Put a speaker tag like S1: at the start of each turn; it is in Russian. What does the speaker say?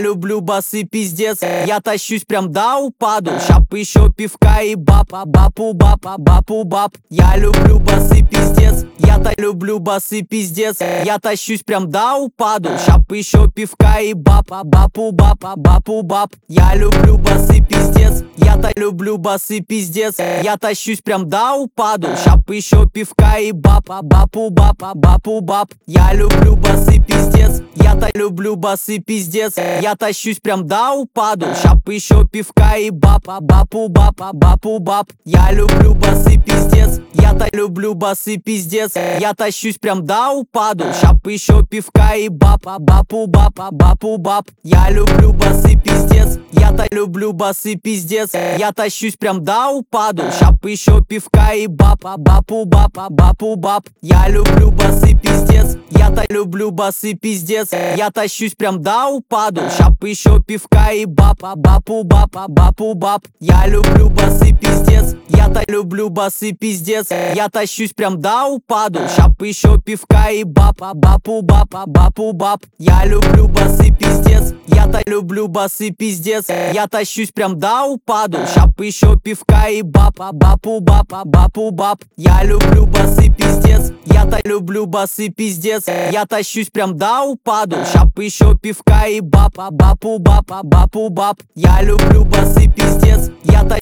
S1: люблю басы пиздец. Я тащусь прям до упаду. Щап еще пивка и баба, бапу баба, бапу баб. Я люблю басы пиздец. Я-то люблю басы пиздец. Я тащусь прям до упаду. Щап еще пивка и баба, бапу баба, бапу баб. Я люблю басы пиздец. Я-то люблю басы пиздец. Я тащусь прям до упаду. Щап еще пивка и баба, бапу баба, бапу баб. Я люблю басы пиздец. Я-то люблю басы пиздец. Я тащусь прям до упаду. Щап еще пивка и баба, бапу баба, бапу баб. Я люблю басы пиздец. Я-то люблю басы пиздец. Я тащусь прям до упаду. Щап еще пивка и баба, бапу баба, бапу баб. Я люблю басы пиздец. Я-то люблю басы пиздец. Я тащусь прям до упаду. Щап еще пивка и баба, бапу баба, бапу баб. Я люблю басы пиздец. Я-то люблю басы пиздец. Я тащусь прям до упаду. Щап еще пивка и баба, бапу баба, бапу баб. Я люблю басы пиздец. Я-то люблю басы пиздец. Я тащусь прям до упаду. Щап еще пивка и баба, бапу баба, бапу баб. Я люблю басы пиздец. Я-то люблю басы пиздец. Я тащусь прям до упаду. Щап еще пивка и баба, бапу баба, бапу баб. Я люблю басы пиздец. Я-то люблю басы пиздец. Я тащусь прям до упаду. Щап еще пивка и баба, бапу баба, бапу баб. Я люблю басы пиздец. Я-то